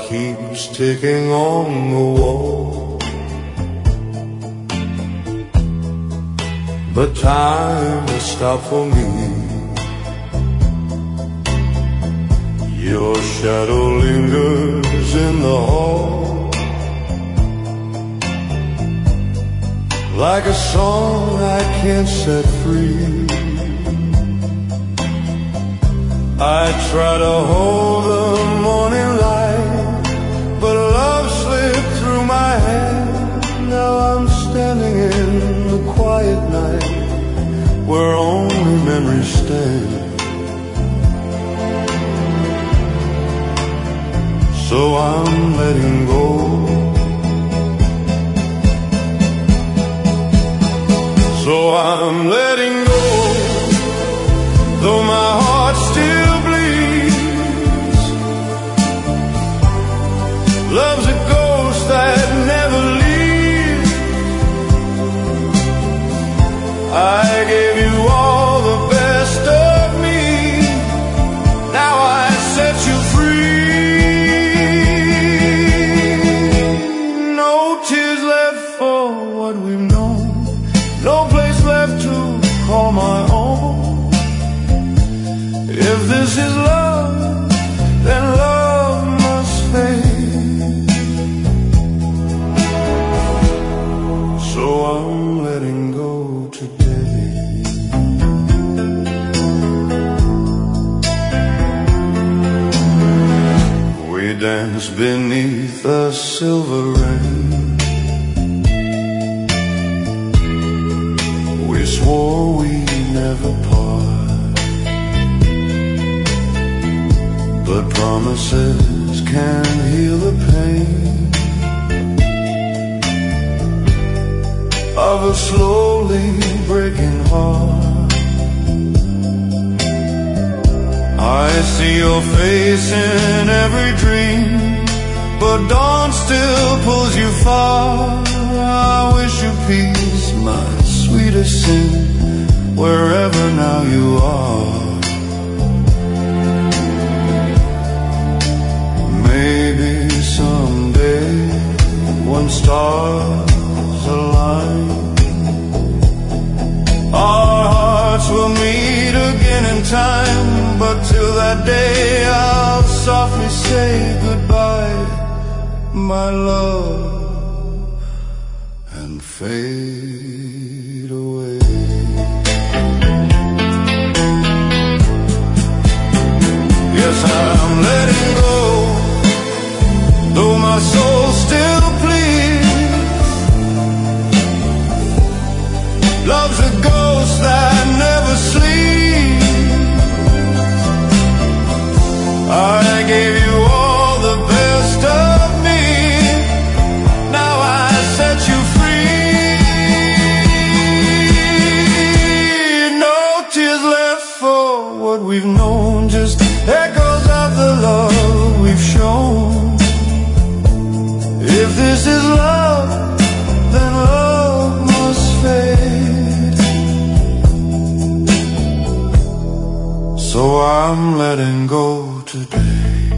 keeps ticking on the wall, but time has stopped for me. Your shadow lingers in the hall, like a song I can't set free. I try to hold the morning light, but love slipped through my hand. Now I'm standing in the quiet night, where only memories stand. So I'm letting go. So I'm letting go, though my heart still bleeds. Love's a ghost that never leaves. I gave you all the best of me, now I set you free. No tears left for what we've known, no place left to call my own. If this is love, then love must fade. So I'm letting go today. We danced beneath a silver rain, we swore we'd never part, but promises can't heal the pain of a slowly breaking heart. I see your face in every dream, but dawn still pulls you far. I wish you peace, my sweetest sin, wherever now you are. Maybe someday, when stars align, our hearts will meet again in time. But till that day, I'll softly say goodbye, my love, and fade away. Yes, I'm letting go, though my soul still pleads. Love's a ghost that never sleeps. I gave you all the best of me, now I set you free. No tears left for what we've known, just echoes of the love we've shown. If this is love, then love must fade. So I'm letting go today.